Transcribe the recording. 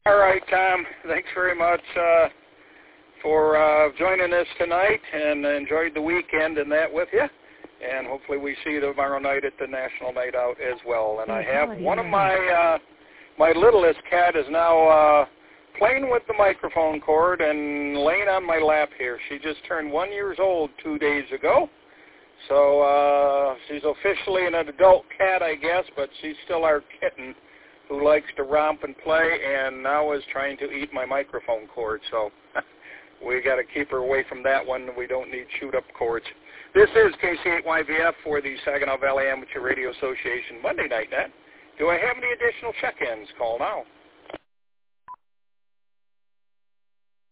All right, Tom. Thanks very much for joining us tonight, and enjoyed the weekend and that with you. And hopefully we see you tomorrow night at the National Night Out as well. And I have one of my my littlest cat is now playing with the microphone cord and laying on my lap here. She just turned 1 year old 2 days ago. So she's officially an adult cat, I guess, but she's still our kitten who likes to romp and play, and now is trying to eat my microphone cord. So we got to keep her away from that one. We don't need shoot-up cords. This is KC8YVF for the Saginaw Valley Amateur Radio Association Monday Night Net. Do I have any additional check-ins? Call now.